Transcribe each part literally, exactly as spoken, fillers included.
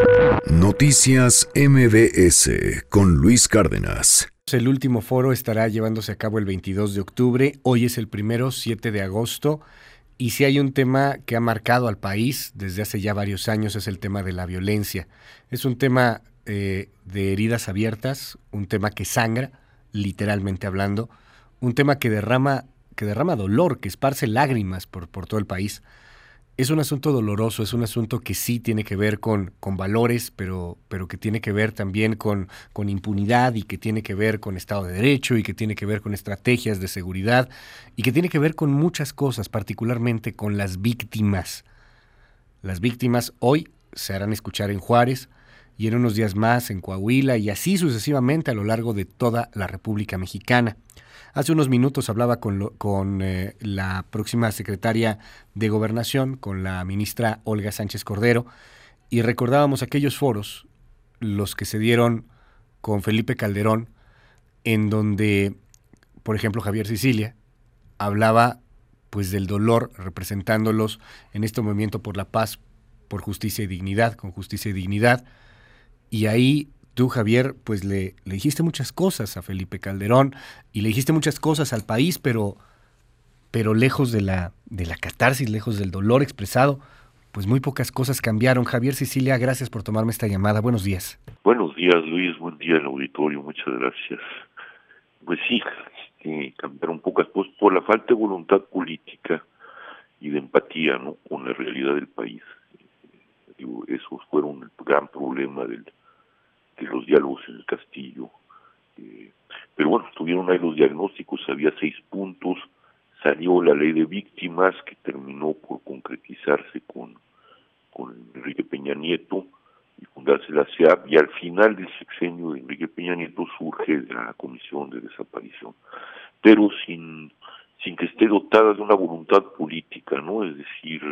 Noticias M B S con Luis Cárdenas. El último foro estará llevándose a cabo el veintidós de octubre, hoy es el primero, siete de agosto, y si hay un tema que ha marcado al país desde hace ya varios años es el tema de la violencia. Es un tema eh, de heridas abiertas, un tema que sangra, literalmente hablando, un tema que derrama, que derrama dolor, que esparce lágrimas por, por todo el país. Es un asunto doloroso, es un asunto que sí tiene que ver con, con valores, pero, pero que tiene que ver también con, con impunidad y que tiene que ver con Estado de Derecho y que tiene que ver con estrategias de seguridad y que tiene que ver con muchas cosas, particularmente con las víctimas. Las víctimas hoy se harán escuchar en Juárez y en unos días más en Coahuila y así sucesivamente a lo largo de toda la República Mexicana. Hace unos minutos hablaba con, lo, con eh, la próxima secretaria de Gobernación, con la ministra Olga Sánchez Cordero, y recordábamos aquellos foros, los que se dieron con Felipe Calderón, en donde, por ejemplo, Javier Sicilia hablaba pues del dolor, representándolos en este movimiento por la paz, por justicia y dignidad, con justicia y dignidad, y ahí tú, Javier, pues le, le dijiste muchas cosas a Felipe Calderón y le dijiste muchas cosas al país, pero, pero lejos de la, de la catarsis, lejos del dolor expresado, pues muy pocas cosas cambiaron. Javier Sicilia, gracias por tomarme esta llamada. Buenos días. Buenos días, Luis. Buen día al auditorio. Muchas gracias. Pues sí, eh, cambiaron pocas cosas por la falta de voluntad política y de empatía, ¿no?, con la realidad del país. Eh, digo, esos fueron el gran problema del de los diálogos en el Castillo, eh, pero bueno, estuvieron ahí los diagnósticos, había seis puntos, salió la ley de víctimas que terminó por concretizarse con, con Enrique Peña Nieto y fundarse la C E A P, y al final del sexenio de Enrique Peña Nieto surge la Comisión de Desaparición, pero sin, sin que esté dotada de una voluntad política, ¿no? Es decir,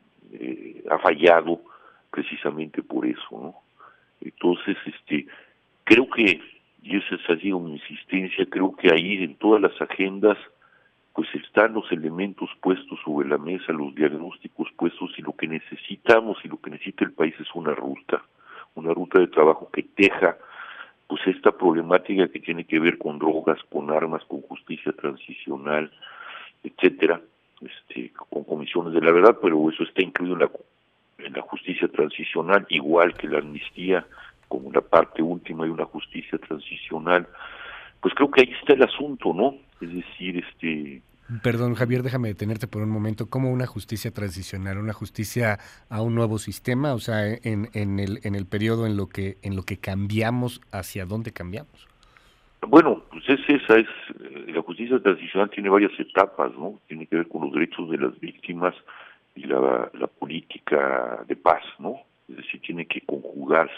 eh, ha fallado precisamente por eso, ¿no? Entonces, este, creo que, y esa ha sido mi insistencia, creo que ahí en todas las agendas, pues están los elementos puestos sobre la mesa, los diagnósticos puestos, y lo que necesitamos y lo que necesita el país es una ruta, una ruta de trabajo que teja, pues esta problemática que tiene que ver con drogas, con armas, con justicia transicional, etcétera, este, con comisiones de la verdad, pero eso está incluido en la en la justicia transicional, igual que la amnistía, como la parte última de una justicia transicional. Pues creo que ahí está el asunto, ¿no? Es decir, este... Perdón, Javier, déjame detenerte por un momento. ¿Cómo una justicia transicional? ¿Una justicia a un nuevo sistema? O sea, en, en el en el periodo en lo que en lo que cambiamos, ¿hacia dónde cambiamos? Bueno, pues es esa, es la justicia transicional tiene varias etapas, ¿no? Tiene que ver con los derechos de las víctimas y la, la política de paz, ¿no? Es decir, tiene que conjugarse.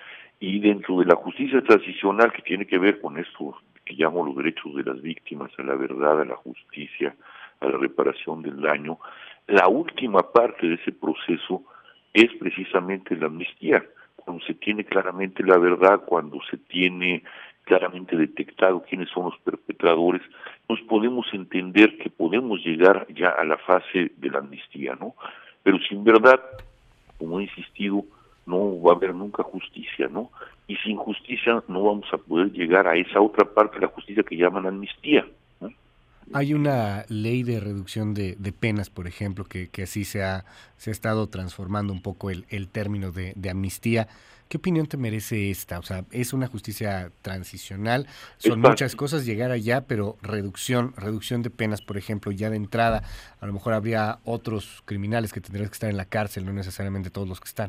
Y dentro de la justicia transicional, que tiene que ver con esto que llamo los derechos de las víctimas, a la verdad, a la justicia, a la reparación del daño, la última parte de ese proceso es precisamente la amnistía, cuando se tiene claramente la verdad, cuando se tiene claramente detectado quiénes son los perpetradores, nos podemos entender que podemos llegar ya a la fase de la amnistía, ¿no? Pero sin verdad, como he insistido, no va a haber nunca justicia, ¿no? Y sin justicia no vamos a poder llegar a esa otra parte de la justicia que llaman amnistía, ¿no? Hay una ley de reducción de, de penas, por ejemplo, que, que así se ha, se ha estado transformando un poco el, el término de, de amnistía. ¿Qué opinión te merece esta? O sea, es una justicia transicional, son muchas cosas llegar allá, pero reducción, reducción de penas, por ejemplo, ya de entrada, a lo mejor habría otros criminales que tendrían que estar en la cárcel, no necesariamente todos los que están.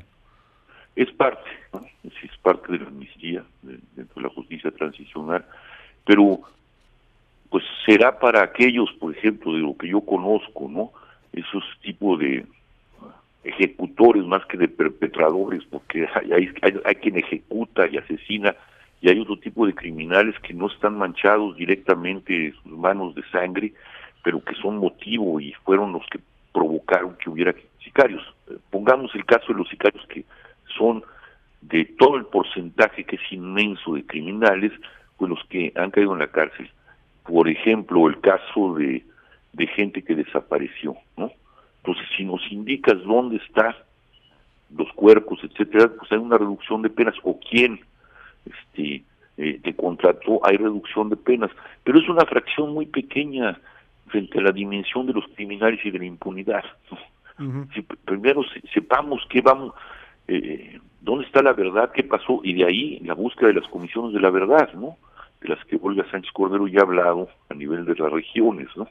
Es parte, ¿no? Es, es parte de la amnistía de, dentro de la justicia transicional, pero pues será para aquellos, por ejemplo, de lo que yo conozco, ¿no? Esos tipos de ejecutores más que de perpetradores, porque hay, hay, hay, hay quien ejecuta y asesina, y hay otro tipo de criminales que no están manchados directamente sus manos de sangre, pero que son motivo y fueron los que provocaron que hubiera sicarios. Pongamos el caso de los sicarios, que son de todo el porcentaje que es inmenso de criminales, pues los que han caído en la cárcel. Por ejemplo, el caso de, de gente que desapareció, ¿no? Entonces, si nos indicas dónde está los cuerpos, etcétera, pues hay una reducción de penas, o quien este, eh, te contrató, hay reducción de penas, pero es una fracción muy pequeña frente a la dimensión de los criminales y de la impunidad, ¿no? Uh-huh. Si primero se, sepamos qué vamos, eh, dónde está la verdad, qué pasó, y de ahí la búsqueda de las comisiones de la verdad, ¿no? De las que Olga Sánchez Cordero ya ha hablado a nivel de las regiones, ¿no?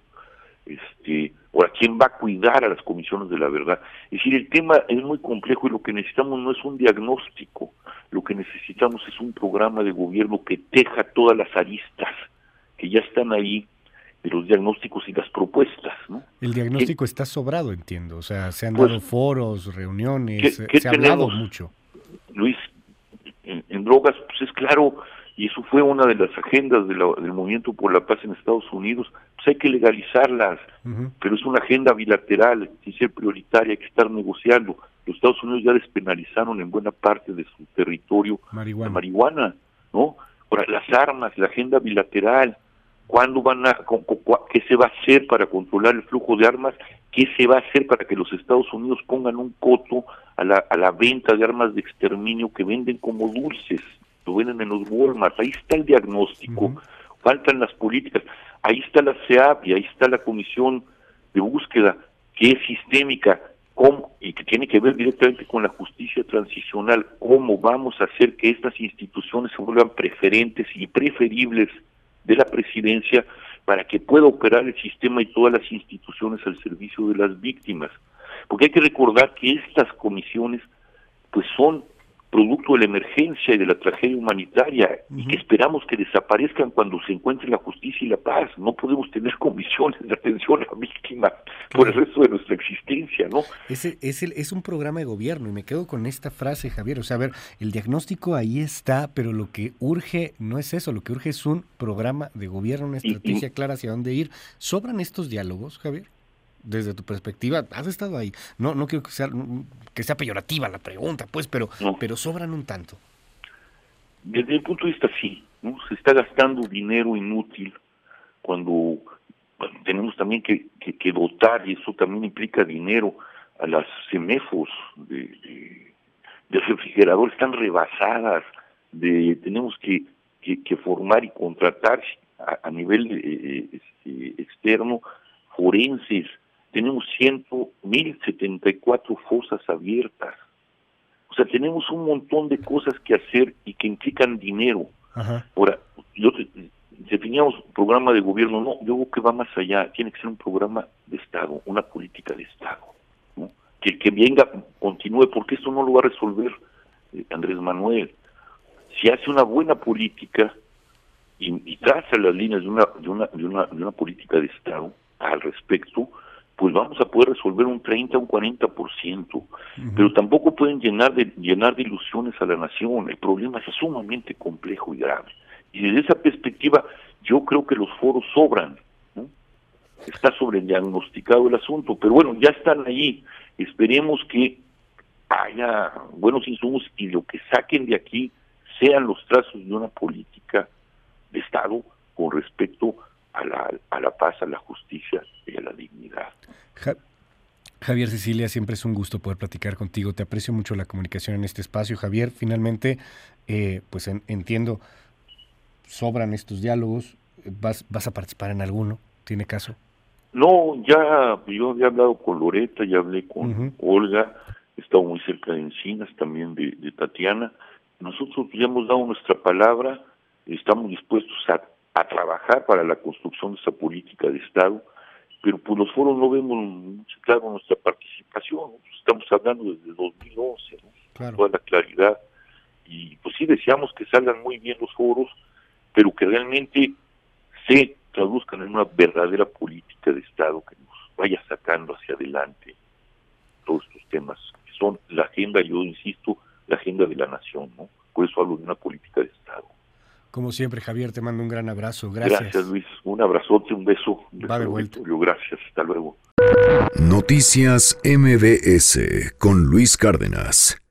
Este, ahora, ¿quién va a cuidar a las comisiones de la verdad? Es decir, el tema es muy complejo y lo que necesitamos no es un diagnóstico, lo que necesitamos es un programa de gobierno que teja todas las aristas que ya están ahí, de los diagnósticos y las propuestas, ¿no? El diagnóstico ¿Qué? está sobrado, entiendo, o sea, se han pues, dado foros, reuniones, ¿qué, qué se ha hablado mucho. Luis, en, en drogas, pues es claro, y eso fue una de las agendas de la, del Movimiento por la Paz en Estados Unidos, pues hay que legalizarlas, uh-huh. pero es una agenda bilateral, sin ser prioritaria, hay que estar negociando. Los Estados Unidos ya despenalizaron en buena parte de su territorio marihuana. la marihuana, ¿no? Ahora, las armas, la agenda bilateral, ¿cuándo van a, con, con, qué se va a hacer para controlar el flujo de armas? ¿Qué se va a hacer para que los Estados Unidos pongan un coto a la, a la venta de armas de exterminio que venden como dulces? Lo venden en los Walmart, ahí está el diagnóstico, uh-huh. faltan las políticas, ahí está la C E A B y ahí está la Comisión de Búsqueda, que es sistémica, cómo, y que tiene que ver directamente con la justicia transicional, cómo vamos a hacer que estas instituciones se vuelvan preferentes y preferibles de la presidencia para que pueda operar el sistema y todas las instituciones al servicio de las víctimas. Porque hay que recordar que estas comisiones pues son producto de la emergencia y de la tragedia humanitaria, uh-huh. y que esperamos que desaparezcan cuando se encuentre la justicia y la paz. No podemos tener comisiones de atención a la víctima claro. por el resto de nuestra existencia, ¿no? Ese, es, el, es un programa de gobierno, y me quedo con esta frase, Javier. O sea, a ver, el diagnóstico ahí está, pero lo que urge no es eso, lo que urge es un programa de gobierno, una estrategia y, y, clara hacia dónde ir. ¿Sobran estos diálogos, Javier? Desde tu perspectiva, has estado ahí. No, no quiero que sea que sea peyorativa la pregunta, pues, pero, no. pero sobran un tanto. Desde el punto de vista sí, ¿no? Se está gastando dinero inútil cuando bueno, tenemos también que, que, que dotar, y eso también implica dinero, a las CEMEFOS de, de, de refrigerador, están rebasadas, de tenemos que, que, que formar y contratar a, a nivel eh, este, externo forenses. Tenemos mil setenta y cuatro fosas abiertas. O sea, tenemos un montón de cosas que hacer y que implican dinero. Ajá. Ahora, yo definíamos programa de gobierno, no, yo creo que va más allá, tiene que ser un programa de Estado, una política de Estado, ¿no? Que, que venga, continúe, porque esto no lo va a resolver eh, Andrés Manuel. Si hace una buena política y, y traza las líneas de una, de una, de una, de una política de Estado al respecto, pues vamos a poder resolver un treinta, un cuarenta por ciento, uh-huh. pero tampoco pueden llenar de llenar de ilusiones a la nación. El problema es sumamente complejo y grave. Y desde esa perspectiva, yo creo que los foros sobran, ¿no? Está sobrediagnosticado el asunto, pero bueno, ya están ahí. Esperemos que haya buenos insumos y lo que saquen de aquí sean los trazos de una política de Estado con respecto a la, a la paz, a la justicia y a la dignidad. Ja- Javier Sicilia, siempre es un gusto poder platicar contigo. Te aprecio mucho la comunicación en este espacio, Javier. Finalmente, eh, pues en, entiendo, sobran estos diálogos. ¿Vas, vas a participar en alguno? ¿Tiene caso? No, ya yo había hablado con Loreta, ya hablé con uh-huh. Olga, he estado muy cerca de Encinas, también de, de Tatiana. Nosotros ya hemos dado nuestra palabra, estamos dispuestos a a trabajar para la construcción de esa política de Estado, pero pues los foros no vemos mucho claro nuestra participación, ¿no? Estamos hablando desde dos mil once, ¿no? Claro. Toda la claridad, y pues sí deseamos que salgan muy bien los foros, pero que realmente se traduzcan en una verdadera política de Estado que nos vaya sacando hacia adelante todos estos temas, que son la agenda, yo insisto, la agenda de la nación, ¿no? Por eso hablo de una política de Estado. Como siempre, Javier, te mando un gran abrazo. Gracias. Gracias, Luis. Un abrazote, un beso. Un beso Va de vuelta. Gracias. Hasta luego. Noticias M B S con Luis Cárdenas.